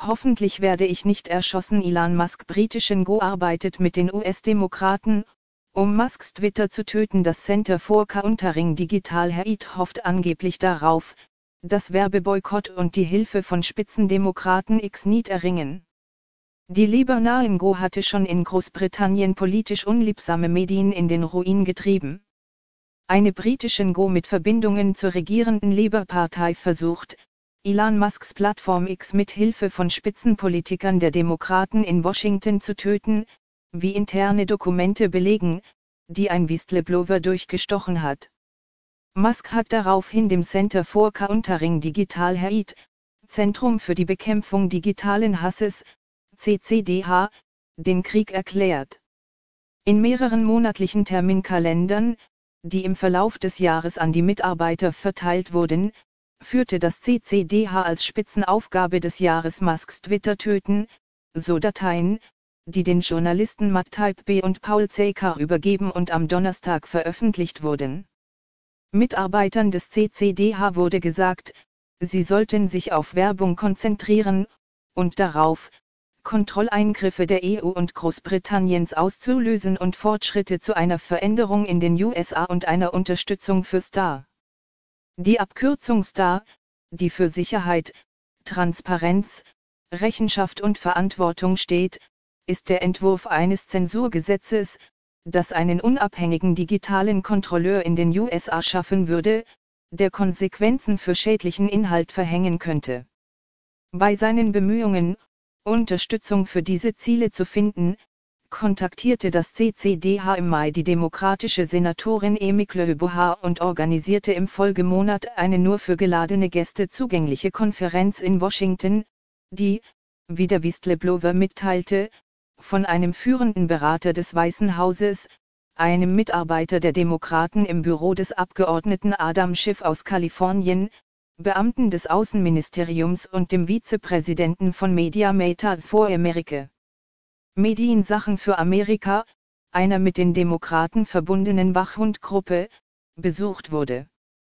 Hoffentlich werde ich nicht erschossen. Elon Musk britischen Go arbeitet mit den US-Demokraten, um Musks Twitter zu töten. Das Center for Countering Digital Hate hofft angeblich darauf, dass Werbeboykott und die Hilfe von Spitzendemokraten X nicht erringen. Die liberalen Go hatte schon in Großbritannien politisch unliebsame Medien in den Ruin getrieben. Eine britischen Go mit Verbindungen zur regierenden Labour-Partei versucht, Elon Musks Plattform X mit Hilfe von Spitzenpolitikern der Demokraten in Washington zu töten, wie interne Dokumente belegen, die ein Whistleblower durchgestochen hat. Musk hat daraufhin dem Center for Countering Digital Hate, Zentrum für die Bekämpfung digitalen Hasses, CCDH, den Krieg erklärt. In mehreren monatlichen Terminkalendern, die im Verlauf des Jahres an die Mitarbeiter verteilt wurden, führte das CCDH als Spitzenaufgabe des Jahres Musks Twitter töten, so Dateien, die den Journalisten Matt Taibbi und Paul Zegar übergeben und am Donnerstag veröffentlicht wurden. Mitarbeitern des CCDH wurde gesagt, sie sollten sich auf Werbung konzentrieren, und darauf, Kontrolleingriffe der EU und Großbritanniens auszulösen und Fortschritte zu einer Veränderung in den USA und einer Unterstützung für STAR. Die Abkürzung STAR, die für Sicherheit, Transparenz, Rechenschaft und Verantwortung steht, ist der Entwurf eines Zensurgesetzes, das einen unabhängigen digitalen Kontrolleur in den USA schaffen würde, der Konsequenzen für schädlichen Inhalt verhängen könnte. Bei seinen Bemühungen, Unterstützung für diese Ziele zu finden, kontaktierte das CCDH im Mai die demokratische Senatorin Amy Klobuchar und organisierte im Folgemonat eine nur für geladene Gäste zugängliche Konferenz in Washington, die, wie der Whistleblower mitteilte, von einem führenden Berater des Weißen Hauses, einem Mitarbeiter der Demokraten im Büro des Abgeordneten Adam Schiff aus Kalifornien, Beamten des Außenministeriums und dem Vizepräsidenten von Media Matters for America. Mediensachen für Amerika, einer mit den Demokraten verbundenen Wachhund-Gruppe, besucht wurde.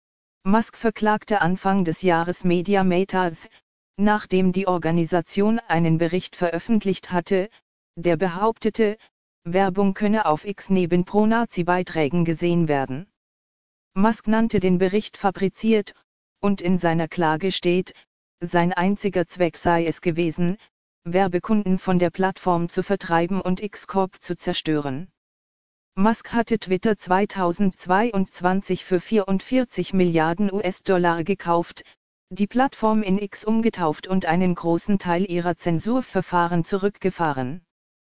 Musk verklagte Anfang des Jahres Media Matters, nachdem die Organisation einen Bericht veröffentlicht hatte, der behauptete, Werbung könne auf X neben Pro-Nazi-Beiträgen gesehen werden. Musk nannte den Bericht fabriziert, und in seiner Klage steht, sein einziger Zweck sei es gewesen, Werbekunden von der Plattform zu vertreiben und X-Corp zu zerstören. Musk hatte Twitter 2022 für 44 Milliarden US-Dollar gekauft, die Plattform in X umgetauft und einen großen Teil ihrer Zensurverfahren zurückgefahren.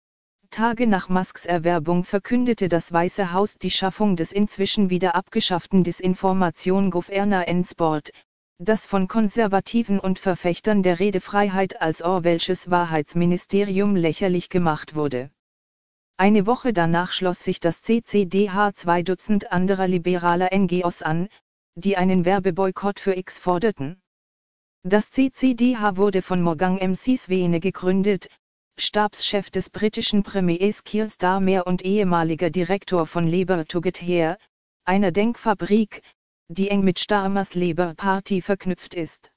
Tage nach Musks Erwerbung verkündete das Weiße Haus die Schaffung des inzwischen wieder abgeschafften Disinformation Governance Board, das von Konservativen und Verfechtern der Redefreiheit als Orwellsches Wahrheitsministerium lächerlich gemacht wurde. Eine Woche danach schloss sich das CCDH 2 Dutzend anderer liberaler NGOs an, die einen Werbeboykott für X forderten. Das CCDH wurde von Morgan Mciswene gegründet, Stabschef des britischen Premiers Keir Starmer und ehemaliger Direktor von Labour Together, einer Denkfabrik, die eng mit Starmers Labour Party verknüpft ist.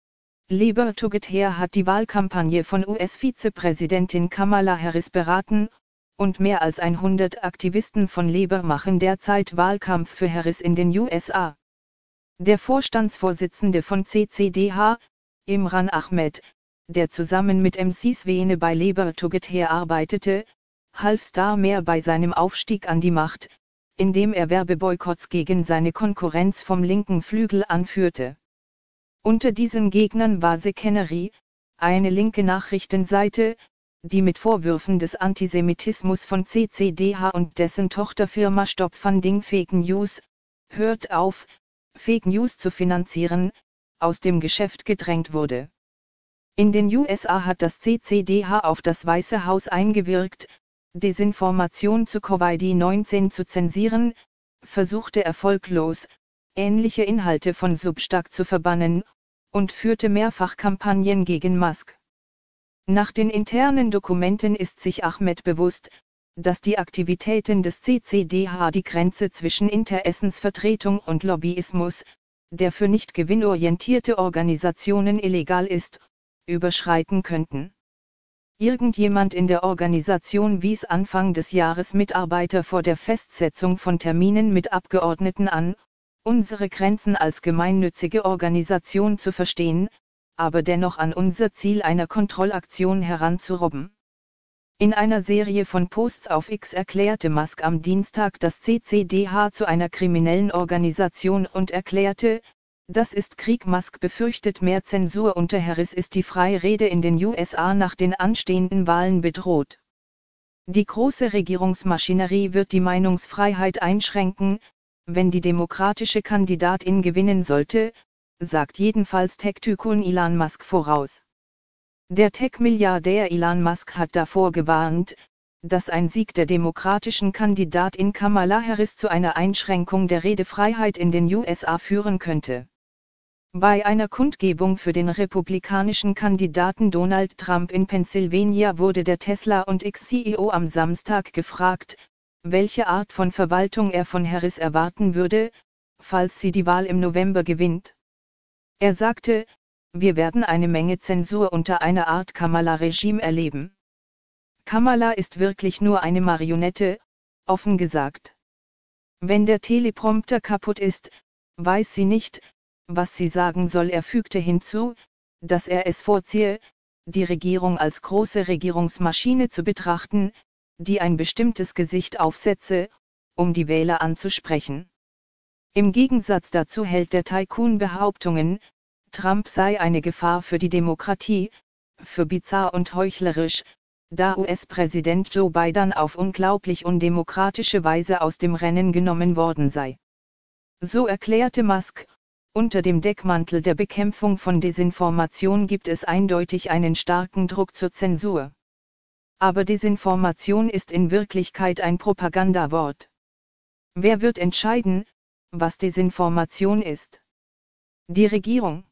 Labour Together hat die Wahlkampagne von US-Vizepräsidentin Kamala Harris beraten, und mehr als 100 Aktivisten von Labour machen derzeit Wahlkampf für Harris in den USA. Der Vorstandsvorsitzende von CCDH, Imran Ahmed, der zusammen mit Mciswene bei Labour Together arbeitete, half Starmer bei seinem Aufstieg an die Macht, indem er Werbeboykotts gegen seine Konkurrenz vom linken Flügel anführte. Unter diesen Gegnern war The Canary, eine linke Nachrichtenseite, die mit Vorwürfen des Antisemitismus von CCDH und dessen Tochterfirma Stop Funding Fake News, hört auf, Fake News zu finanzieren, aus dem Geschäft gedrängt wurde. In den USA hat das CCDH auf das Weiße Haus eingewirkt, Desinformation zu Covid-19 zu zensieren, versuchte erfolglos, ähnliche Inhalte von Substack zu verbannen, und führte mehrfach Kampagnen gegen Musk. Nach den internen Dokumenten ist sich Ahmed bewusst, dass die Aktivitäten des CCDH die Grenze zwischen Interessensvertretung und Lobbyismus, der für nicht gewinnorientierte Organisationen illegal ist, überschreiten könnten. Irgendjemand in der Organisation wies Anfang des Jahres Mitarbeiter vor der Festsetzung von Terminen mit Abgeordneten an, unsere Grenzen als gemeinnützige Organisation zu verstehen, aber dennoch an unser Ziel einer Kontrollaktion heranzurobben. In einer Serie von Posts auf X erklärte Musk am Dienstag das CCDH zu einer kriminellen Organisation und erklärte, das ist Krieg. Musk befürchtet mehr Zensur. Unter Harris ist die freie Rede in den USA nach den anstehenden Wahlen bedroht. Die große Regierungsmaschinerie wird die Meinungsfreiheit einschränken, wenn die demokratische Kandidatin gewinnen sollte, sagt jedenfalls Tech-Tycoon Elon Musk voraus. Der Tech-Milliardär Elon Musk hat davor gewarnt, dass ein Sieg der demokratischen Kandidatin Kamala Harris zu einer Einschränkung der Redefreiheit in den USA führen könnte. Bei einer Kundgebung für den republikanischen Kandidaten Donald Trump in Pennsylvania wurde der Tesla- und X-CEO am Samstag gefragt, welche Art von Verwaltung er von Harris erwarten würde, falls sie die Wahl im November gewinnt. Er sagte, wir werden eine Menge Zensur unter einer Art Kamala-Regime erleben. Kamala ist wirklich nur eine Marionette, offen gesagt. Wenn der Teleprompter kaputt ist, weiß sie nicht, was sie sagen soll. Er fügte hinzu, dass er es vorziehe, die Regierung als große Regierungsmaschine zu betrachten, die ein bestimmtes Gesicht aufsetze, um die Wähler anzusprechen. Im Gegensatz dazu hält der Tycoon Behauptungen, Trump sei eine Gefahr für die Demokratie, für bizarr und heuchlerisch, da US-Präsident Joe Biden auf unglaublich undemokratische Weise aus dem Rennen genommen worden sei. So erklärte Musk, unter dem Deckmantel der Bekämpfung von Desinformation gibt es eindeutig einen starken Druck zur Zensur. Aber Desinformation ist in Wirklichkeit ein Propagandawort. Wer wird entscheiden, was Desinformation ist? Die Regierung.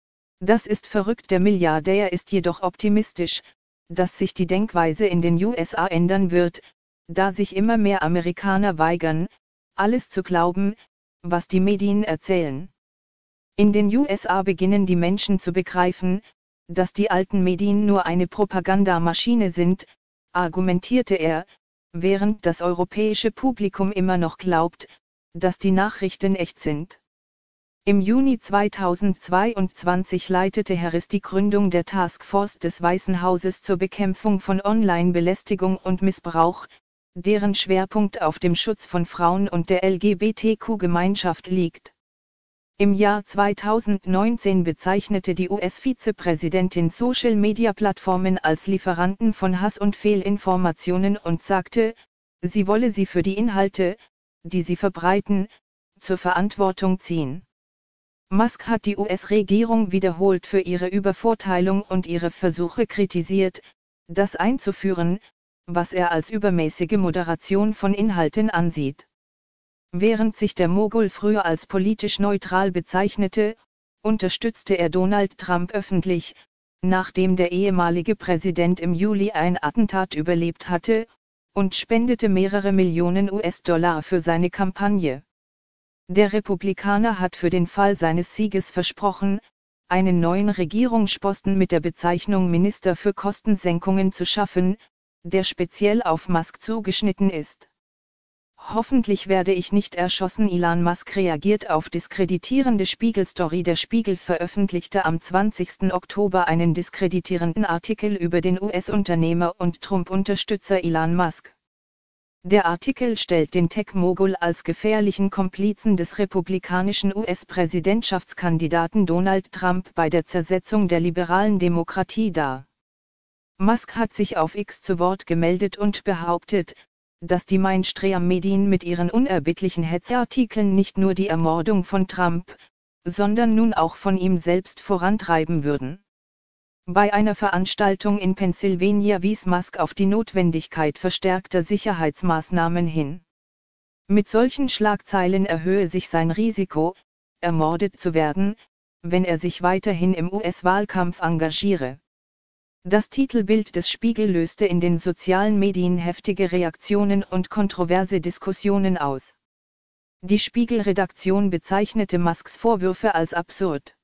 Das ist verrückt. Der Milliardär ist jedoch optimistisch, dass sich die Denkweise in den USA ändern wird, da sich immer mehr Amerikaner weigern, alles zu glauben, was die Medien erzählen. In den USA beginnen die Menschen zu begreifen, dass die alten Medien nur eine Propagandamaschine sind, argumentierte er, während das europäische Publikum immer noch glaubt, dass die Nachrichten echt sind. Im Juni 2022 leitete Harris die Gründung der Taskforce des Weißen Hauses zur Bekämpfung von Online-Belästigung und Missbrauch, deren Schwerpunkt auf dem Schutz von Frauen und der LGBTQ-Gemeinschaft liegt. Im Jahr 2019 bezeichnete die US-Vizepräsidentin Social-Media-Plattformen als Lieferanten von Hass und Fehlinformationen und sagte, sie wolle sie für die Inhalte, die sie verbreiten, zur Verantwortung ziehen. Musk hat die US-Regierung wiederholt für ihre Übervorteilung und ihre Versuche kritisiert, das einzuführen, was er als übermäßige Moderation von Inhalten ansieht. Während sich der Mogul früher als politisch neutral bezeichnete, unterstützte er Donald Trump öffentlich, nachdem der ehemalige Präsident im Juli ein Attentat überlebt hatte, und spendete mehrere Millionen US-Dollar für seine Kampagne. Der Republikaner hat für den Fall seines Sieges versprochen, einen neuen Regierungsposten mit der Bezeichnung Minister für Kostensenkungen zu schaffen, der speziell auf Musk zugeschnitten ist. Hoffentlich werde ich nicht erschossen. Elon Musk reagiert auf diskreditierende Spiegel-Story. Der Spiegel veröffentlichte am 20. Oktober einen diskreditierenden Artikel über den US-Unternehmer und Trump-Unterstützer Elon Musk. Der Artikel stellt den Tech-Mogul als gefährlichen Komplizen des republikanischen US-Präsidentschaftskandidaten Donald Trump bei der Zersetzung der liberalen Demokratie dar. Musk hat sich auf X zu Wort gemeldet und behauptet, dass die Mainstream-Medien mit ihren unerbittlichen Hetzartikeln nicht nur die Ermordung von Trump, sondern nun auch von ihm selbst vorantreiben würden. Bei einer Veranstaltung in Pennsylvania wies Musk auf die Notwendigkeit verstärkter Sicherheitsmaßnahmen hin. Mit solchen Schlagzeilen erhöhe sich sein Risiko, ermordet zu werden, wenn er sich weiterhin im US-Wahlkampf engagiere. Das Titelbild des Spiegel löste in den sozialen Medien heftige Reaktionen und kontroverse Diskussionen aus. Die Spiegel-Redaktion bezeichnete Musks Vorwürfe als absurd.